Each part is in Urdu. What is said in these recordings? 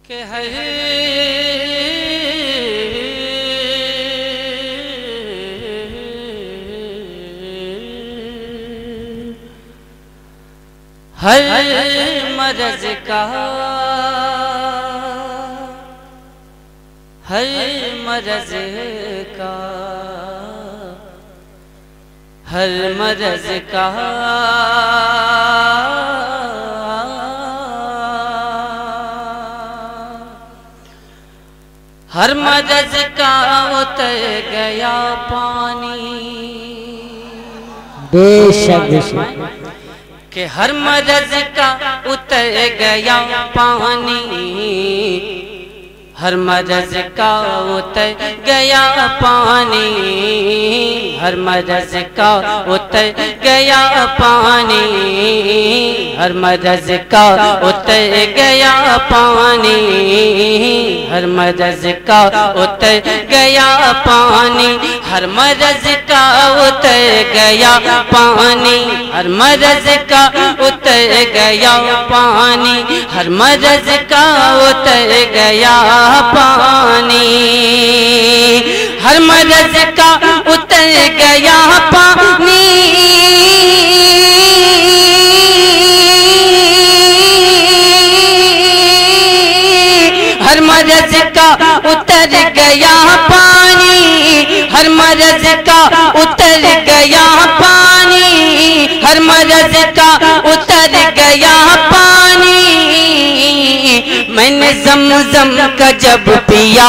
کہ ہر مرض کا ہر مرض کا ہر مرض کا ہر مرض کا اتر گیا پانی بے شک کہ ہر مرض کا اتر گیا پانی ہر مرض کا اتر گیا پانی ہر مرض کا اتر گیا پانی ہر مرض کا اتر گیا پانی ہر مرض کا اتر گیا پانی ہر مرض کا اتر گیا پانی ہر مرض کا اتر گیا پانی ہر مرض کا اتر گیا پانی ہر مرض کا اتر گیا پانی ہر مرض کا اتر گیا پانی ہر مرض کا اتر گیا پانی ہر مرض کا اتر گیا پانی میں نے زمزم کا جب پیا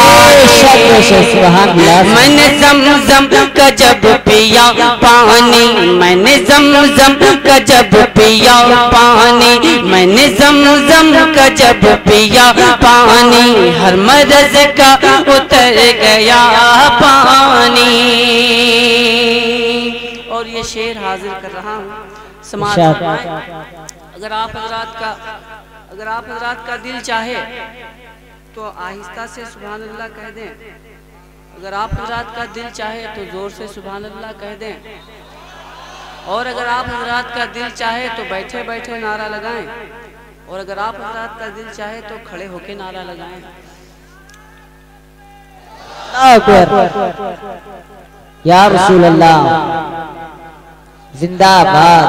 میں نے زمزم کا جب پیا پانی میں نے زمزم کا جب پیا پانی میں نے زمزم کا جب پیا پانی ہر مرض کا اتر گیا پانی اور یہ شعر حاضر کر رہا ہوں سماعت فرمائیں اگر آپ حضرات کا دل چاہے تو آہستہ سے سبحان اللہ کہہ دیں اگر آپ حضرات کا دل چاہے تو زور سے سبحان اللہ کہہ دیں اور اگر آپ حضرات کا دل چاہے تو بیٹھے بیٹھے نعرہ لگائیں اور اگر آپ حضرات کا دل چاہے تو کھڑے ہو کے نعرہ لگائیں یا رسول اللہ زندہ باد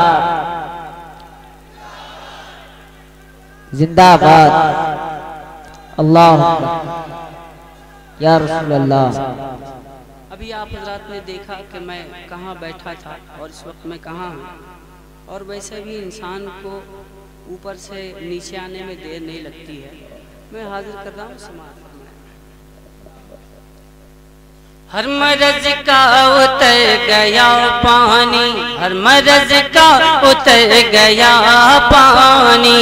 زندہ باد اللہ یا رسول اللہ ابھی آپ حضرات نے دیکھا کہ میں کہاں بیٹھا تھا اور اس وقت میں کہاں ہوں اور ویسے بھی انسان کو اوپر سے نیچے آنے میں دیر نہیں لگتی ہے میں حاضر کر رہا ہوں سماعت ہر مرض کا اتر گیا پانی ہر مرض کا اتر گیا پانی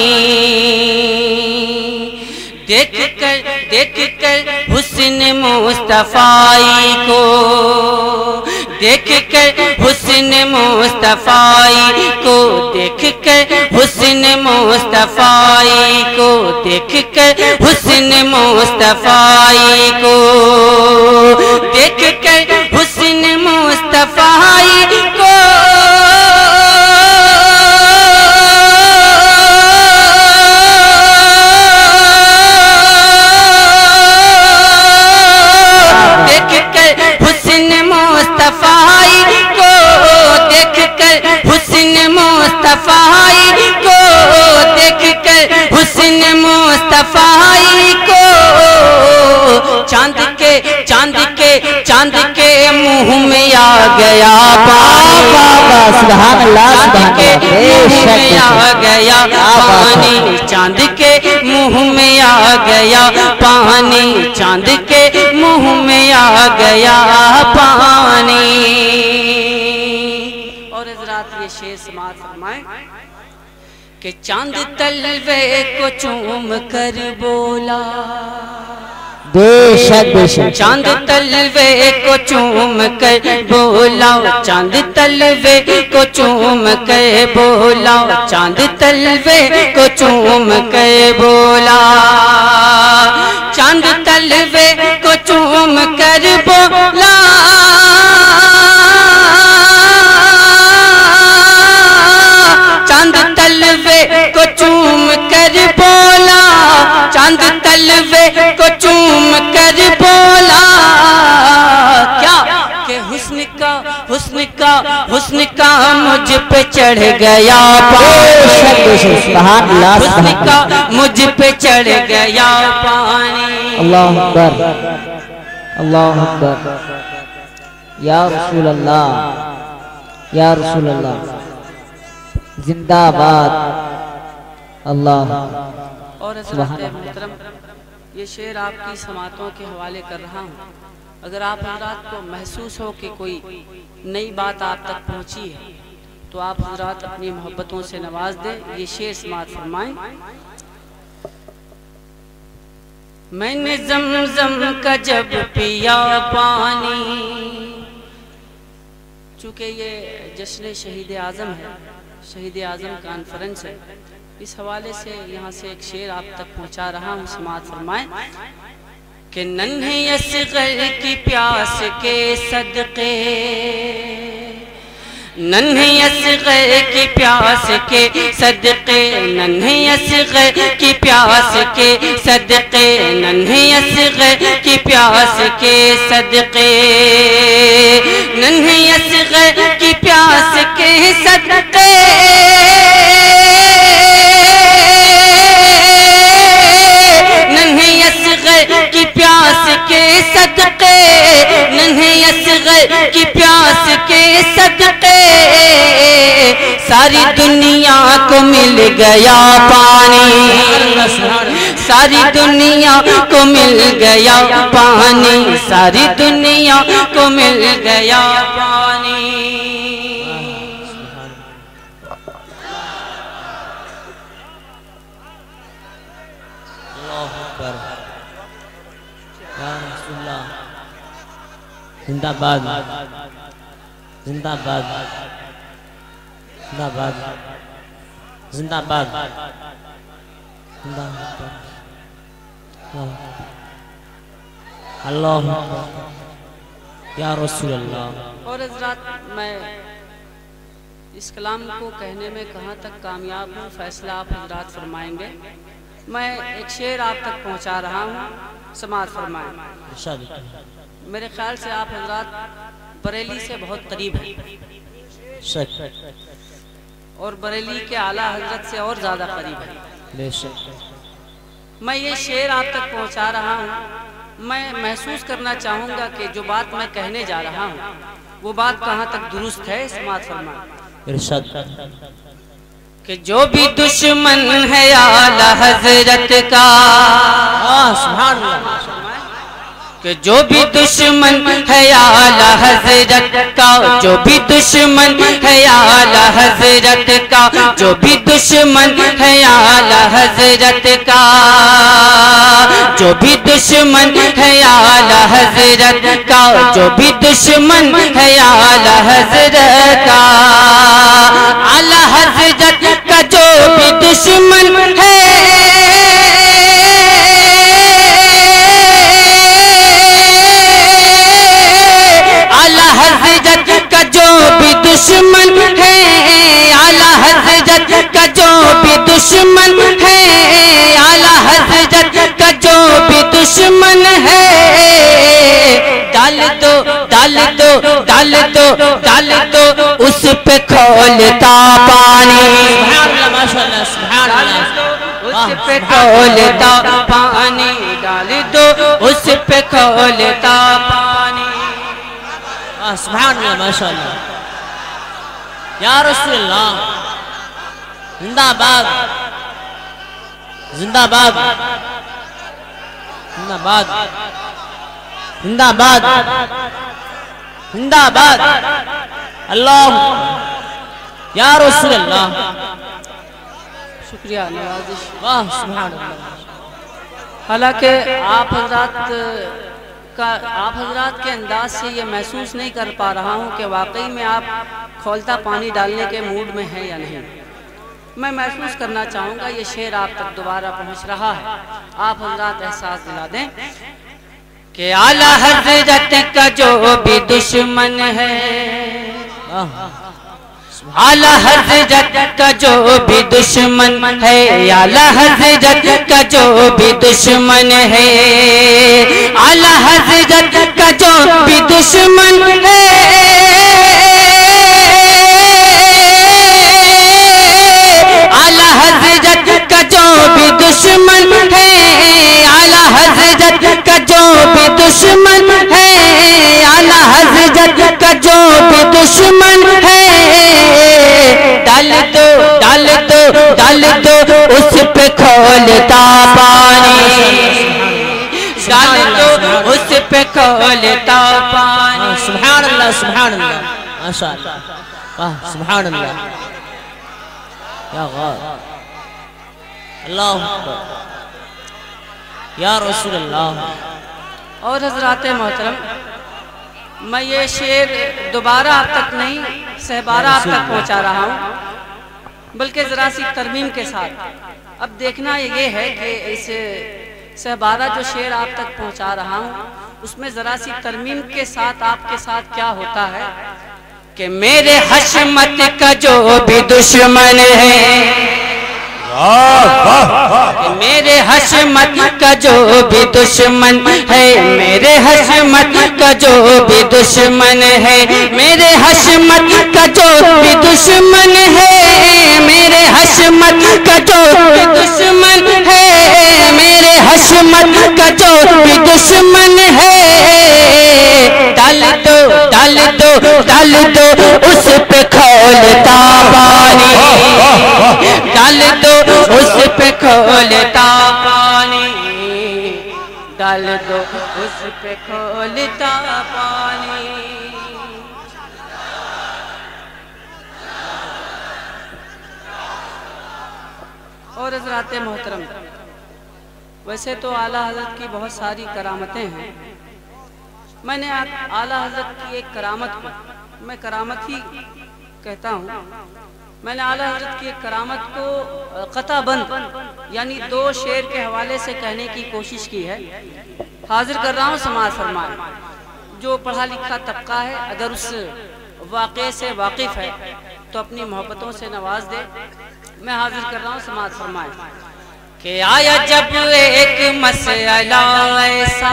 دیکھ کر حسن مصطفی کو دیکھ کر حسن مصطفی کو دیکھ کر حسن مصطفی کو دیکھ کر حسن مصطفی کو دیکھ کر حسن مصطفی کو چاند کے منہ میں آ گیا سبحان اللہ چاند کے منہ میں آ گیا پانی چاند کے منہ میں آ گیا پانی چاند کے منہ میں آ گیا پانی اور حضرات یہ شعر سماعت فرمائیں کہ چاند تلوے کو چوم کر بولا بے شک چاند تلوے کو چوم کر بولا چاند تلوے کو چوم کر بولا چاند تلوے کو چوم کر بولا چاند تلوے کو چوم کر بولا چاند تلوے کو چوم کر بولا چاند تلوے مجھ پہ چڑھ گیا پانی سبحان اللہ حسن کا مجھ پہ چڑھ گیا پانی اللہ اکبر اللہ اکبر یا رسول اللہ یا رسول اللہ زندہ باد اللہ اور حضرت محترم یہ شعر آپ کی سماعتوں کے حوالے کر رہا ہوں اگر آپ حضرات کو محسوس ہو کہ کوئی نئی بات آپ تک پہنچی ہے تو آپ حضرات اپنی محبتوں سے نواز دیں یہ شعر سماعت فرمائیں میں نے زمزم کا جب پیا پانی چونکہ یہ جشن شہید اعظم ہے شہید اعظم کانفرنس ہے اس حوالے سے یہاں سے ایک شعر آپ تک پہنچا رہا ہوں سماعت فرمائیں کہ ننھے اصغر کی پیاس کے صدقے ننھے اصغر کی پیاس کے صدقے ننھے اصغر کی پیاس کے صدقے ننھے اصغر کی پیاس کے صدقے ننھے اصغر کی پیاس کے صدقے ننھے اصغر کی پیاس کے صدقے ننھے اصغر کی پیاس کے صدقے ساری دنیا کو مل گیا پانی ساری دنیا کو مل گیا پانی ساری دنیا کو مل گیا پانی زندہ باد زندہ باد زندہ باد زندہ باد اللہ یا رسول اللہ اور حضرات میں اس کلام کو کہنے میں کہاں تک کامیاب ہوں فیصلہ آپ حضرات فرمائیں گے میں ایک شعر آپ تک پہنچا رہا ہوں سماعت فرمائیں میرے خیال سے آپ حضرات بریلی سے بہت قریب ہیں اور بریلی کے اعلیٰ حضرت سے اور زیادہ قریب ہے میں یہ شعر آپ تک پہنچا رہا ہوں میں محسوس کرنا چاہوں گا کہ جو بات میں کہنے جا رہا ہوں وہ بات کہاں تک درست ہے سماعت فرمائیں ارشاد کہ جو بھی دشمن ہے اعلیٰ حضرت کا سبحان اللہ کہ جو بھی دشمن ہے اعلیٰ حضرت کا جو بھی دشمن ہے اعلیٰ حضرت کا جو بھی دشمن ہے اعلیٰ حضرت کا جو بھی دشمن ہے اعلیٰ حضرت کا جو بھی دشمن ہے اعلیٰ حضرت کا اعلیٰ حضرت کا جو بھی دشمن ہے دشمن ہے اعلیٰ حضرت کا جو بھی دشمن ہے اعلیٰ حضرت کا جو بھی دشمن ہے ڈال دو ڈال دو ڈال دو ڈال دو اس پہ کھولتا پانی اس پہ کھولتا پانی ڈال دو اس پہ کھولتا پانی سبحان اللہ ماشاءاللہ یا رسول اللہ زندہ باد زندہ باد زندہ باد زندہ باد زندہ باد اللہ یا رسول اللہ شکریہ نوازش واہ سبحان اللہ حالانکہ آپ حضرات کے انداز سے یہ محسوس نہیں کر پا رہا ہوں کہ واقعی میں آپ کھولتا پانی ڈالنے کے موڈ میں ہیں یا نہیں میں محسوس کرنا چاہوں گا یہ شعر آپ تک دوبارہ پہنچ رہا ہے آپ حضرات احساس دلا دیں کہ اعلیٰ حضرت کا جو بھی دشمن ہے اعلیٰ حضرت کا جو بھی دشمن ہے اعلیٰ حضرت کا جو بھی دشمن ہے اعلیٰ حضرت کا جو بھی دشمن ہے بھی دشمن ہے اعلیٰ حضرت کا جو بھی دشمن ہے اعلیٰ حضرت کا جو بھی دشمن ہے ڈال دو ڈال دو ڈال دو اس پہ کھولتا پانی ڈال دو اس پہ کھولتا پانی سبحان اللہ سبحان اللہ ماشاء اللہ واہ سبحان اللہ یا غار اللہ اکبر یا رسول اللہ اور حضرات محترم میں یہ شعر دوبارہ آپ تک نہیں سہبارہ آپ تک پہنچا رہا ہوں بلکہ ذرا سی ترمیم کے ساتھ اب دیکھنا یہ ہے کہ اس سہبارہ جو شعر آپ تک پہنچا رہا ہوں اس میں ذرا سی ترمیم کے ساتھ آپ کے ساتھ کیا ہوتا ہے کہ میرے حشمت کا جو بھی دشمن ہے میرے حشمت کا جو بھی دشمن ہے میرے حشمت کا جو بھی دشمن ہے میرے حشمت کا جو بھی دشمن ہے میرے حشمت کا جو بھی دشمن ہے میرے حشمت کا جو بھی دشمن ہے ڈال دو ڈال دو ڈال دو اس پہ کھولتا پانی ڈال دو اس پہ کھولتا پانی ڈال دو اس پہ کھولتا پانی اور حضرات محترم ویسے تو اعلیٰ حضرت کی بہت ساری کرامتیں ہیں میں نے اعلیٰ حضرت کی ایک کرامت کو میں کرامت ہی کہتا ہوں میں نے اعلیٰ حضرت کی ایک کرامت کو قطع بند یعنی 2 شعر کے حوالے سے کہنے کی کوشش کی ہے حاضر کر رہا ہوں سماعت فرمائیں جو پڑھا لکھا طبقہ ہے اگر اس واقعے سے واقف ہے تو اپنی محبتوں سے نواز دے میں حاضر کر رہا ہوں سماعت فرمائیں کہ آیا جب ایک مسئلہ ایسا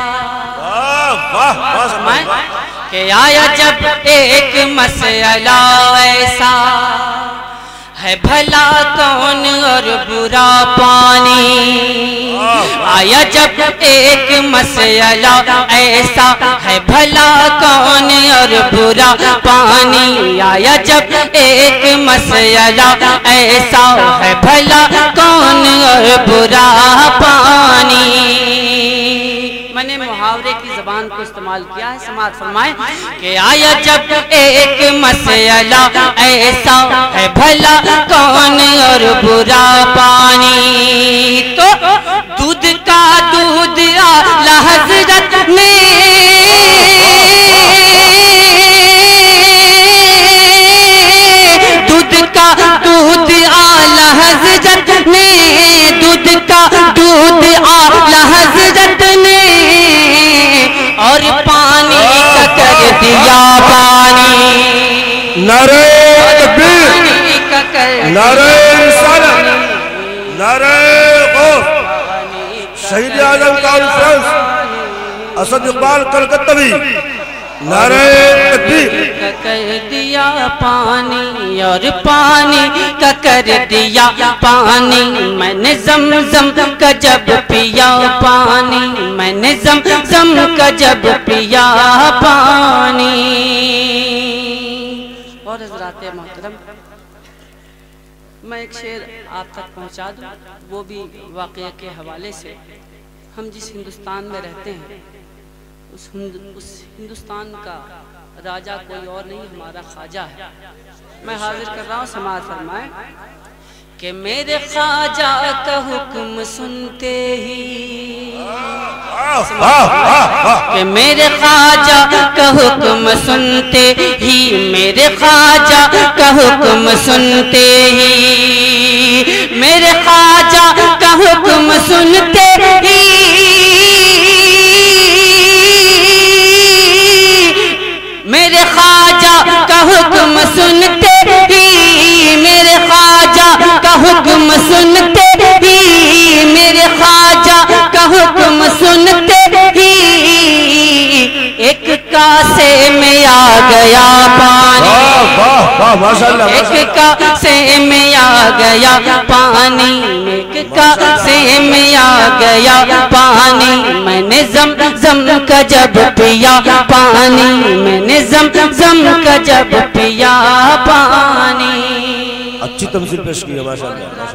کہ آیا جب ایک مسئلہ ایسا ہے بھلا کون اور برا پانی آیا جب ایک مسئلہ ایسا ہے بھلا کون اور برا پانی آیا جب ایک مسئلہ ایسا ہے بھلا کون اور برا پانی میں نے محاورے کی زبان کو استعمال کیا ہے سماعت فرمائیں کہ آیا جب ایک مسئلہ ایسا ہے بھلا کون اور برا پانی تو دودھ کا دودھ اعلیٰ حضرت نے دودھ کا دودھ اعلیٰ حضرت نے دودھ کا دودھ اعلیٰ حضرت نے اور پانی کا کر دیا پانی نعرہ تکبیر نعرہ رسالت نعرہ غوث شہید اعظم کانفرنس اسد اقبال کلکتوی نعرہ تکبیر کر دیا پانی اور پانی کا کر دیا پانی میں نے زمزم کا جب پیا پانی میں نے زمزم کا جب پیا پانی اور حضرات محترم میں ایک شعر آپ تک پہنچا دوں وہ بھی واقعہ کے حوالے سے ہم جس ہندوستان میں رہتے ہیں اس ہندوستان کا راجہ کوئی اور نہیں ہمارا خواجہ ہے میں حاضر کر رہا ہوں سماعت فرمائیں کہ میرے خواجہ کا حکم سنتے ہی کہ میرے خواجہ کا حکم سنتے ہی میرے خواجہ کا حکم سنتے ہی میرے خواجہ کا حکم سنتے ہی میرے خواجہ کا حکم سنتے ہی میرے خواجہ کا حکم سنتے ہی میرے خواجہ کا حکم سنتے ہی ایک کاسے میں آ گیا پانی ماشاءاللہ ایک کاسے میں آ گیا پانی، ایک کاسے میں آ گیا پانی، میں نے زمزم کا جب پیا پانی، میں نے زمزم کا جب پیا پانی۔ اچھی تمثیل پیش کی ہے ماشاءاللہ۔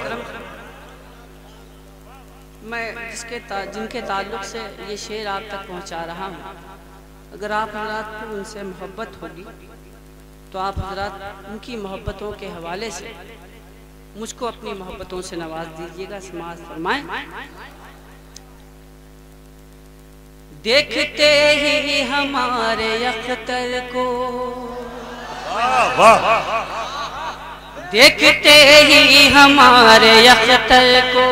میں جن کے تعلق سے یہ شعر آپ تک پہنچا رہا ہوں، اگر آپ حضرات کو ان سے محبت ہوگی تو آپ حضرات ان کی محبتوں کے حوالے سے مجھ کو اپنی محبتوں سے نواز دیجیے گا۔ سماعت فرمائیں۔ دیکھتے ہی ہمارے اختر کو، دیکھتے ہی ہمارے اختر کو،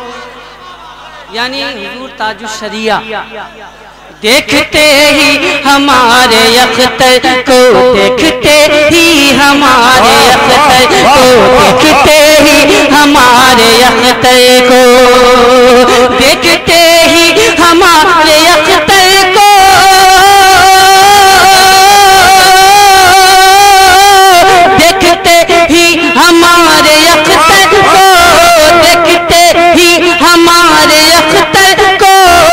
یعنی حضور تاج الشریعہ، دیکھتے ہی ہمارے اختر کو، دیکھتے ہی ہمارے اختر کو، دیکھتے ہی ہمارے اختر کو، دیکھتے ہی ہمارے اختر کو، دیکھتے ہی ہمارے اختر کو، دیکھتے ہی ہمارے اختر کو،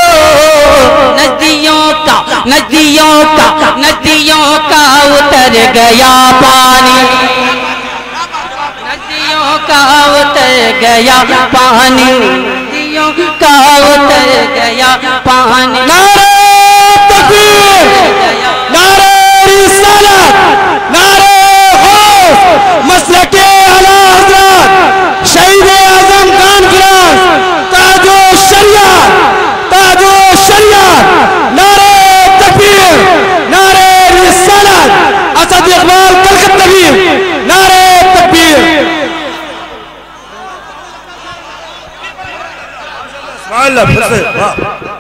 ندیوں کا اتر گیا پانی، ندیوں کا اتر گیا پانی، ندیوں کا اتر گیا پانی۔ نعرہ تکبیر، نعرہ رسالت، نعرہ غوث، مسلک اعلیٰ حضرت شہید اعظم کانفرنس، تاج الشریعت، تاج الشریعت، نعرہ تکبیر، نعرہ رسالت، اسد اقبال کلکت نبی، نعرہ تکبیر۔ سبحان اللہ، پھر سے واہ،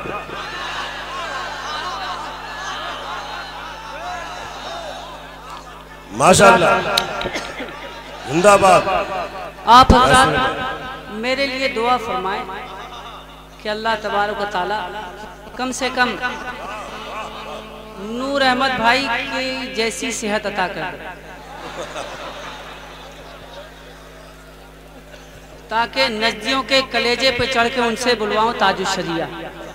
ماشاءاللہ، زندہ باد۔ آپ حضرات میرے لیے دعا فرمائیں کہ اللہ تبارک و تعالی کم سے کم نور احمد بھائی کی جیسی صحت عطا کر دے، تاکہ نجدیوں کے کلیجے پہ چڑھ کے ان سے بلواؤں تاج الشریعہ۔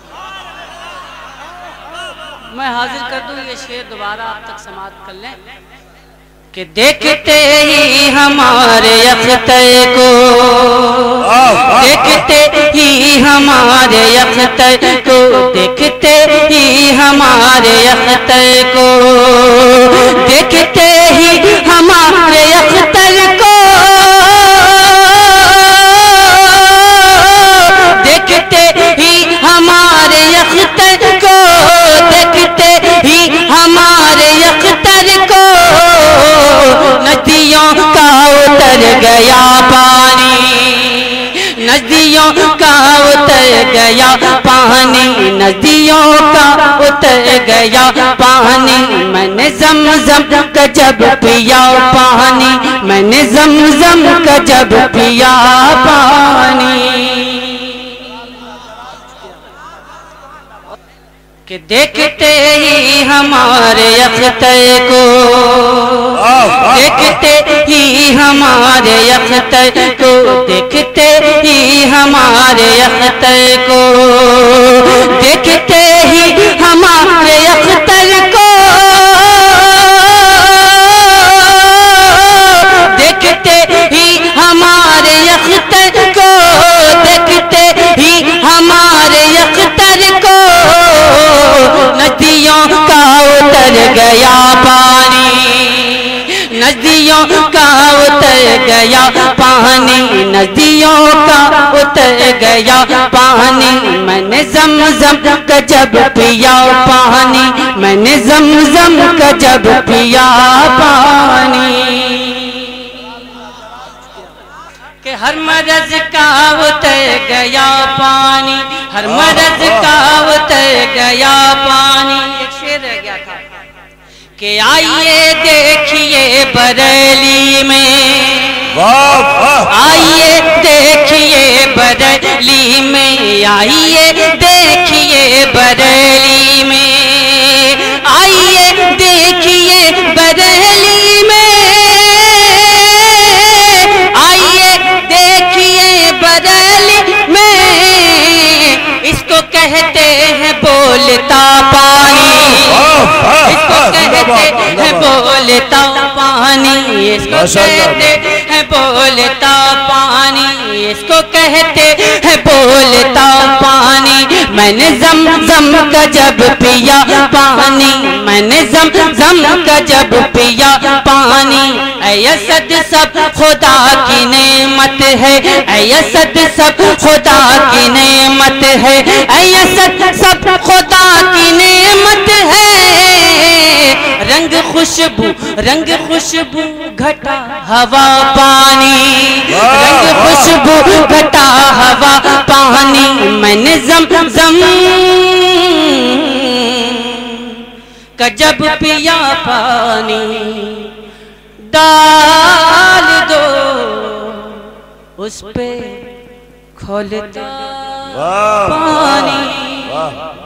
میں حاضر کر دوں یہ شعر، دوبارہ آپ تک سماعت کر لیں کہ دیکھتے ہی ہمارے اختر کو، دیکھتے ہی ہمارے اختر کو، دیکھتے ہی ہمارے اختر کو، دیکھتے ہی ہمارے اختر کو، دیکھتے ہی ہمارے اختر کو، دیکھتے ہی ہمارے اختر کو، ندیوں کا اتر گیا پانی، ندیوں کا اتر گیا پانی، ندیوں کا اتر گیا پانی، میں نے زمزم کا جب پیا پانی، میں نے زمزم کا جب پیا پانی، کہ دیکھتے ہی ہمارے اختر کو، دیکھتے ہی ہمارے اختر کو، دیکھتے ہی ہمارے اختر کو، دیکھتے ہی ہمارے اختر کو، دیکھتے ہی ہمارے اختر کو، دیکھتے ہی ہمارے اختر کو، ندیوں کا اتر گیا پانی، ندیوں کا اتر گیا پانی، ندیوں کا اتر گیا پانی، میں نے زمزم کا جب پیا پانی، میں نے زمزم کا جب پیا پانی، کہ ہر مرض کا اتر گیا پانی، ہر مرض کا اتر گیا پانی۔ ایک شعر رہ گیا تھا کہ آئیے دیکھیے بریلی میں، آئیے دیکھیے بریلی میں، آئیے دیکھیے بریلی میں، آئیے دیکھیے بریلی میں، کہتے ہیں بولتا پانی، اس کو کہتے ہیں بولتا پانی، اس کو کہتے ہیں بولتا پانی، اس کو کہتے ہیں بولتا پانی۔ میں نے زمزم کا جب پیا پانی، میں نے زمزم کا جب پیا پانی، اے اسد سب خدا کی نعمت ہے، اے اسد سب خدا کی نعمت ہے، اے اسد سب خدا کی نعمت ہے۔ رنگ خوشبو گھٹا ہوا پانی، رنگ خوشبو گھٹا ہوا پانی، میں نے زمزم کا جب پیا پانی، ڈال دو اس پہ کھولتا پانی۔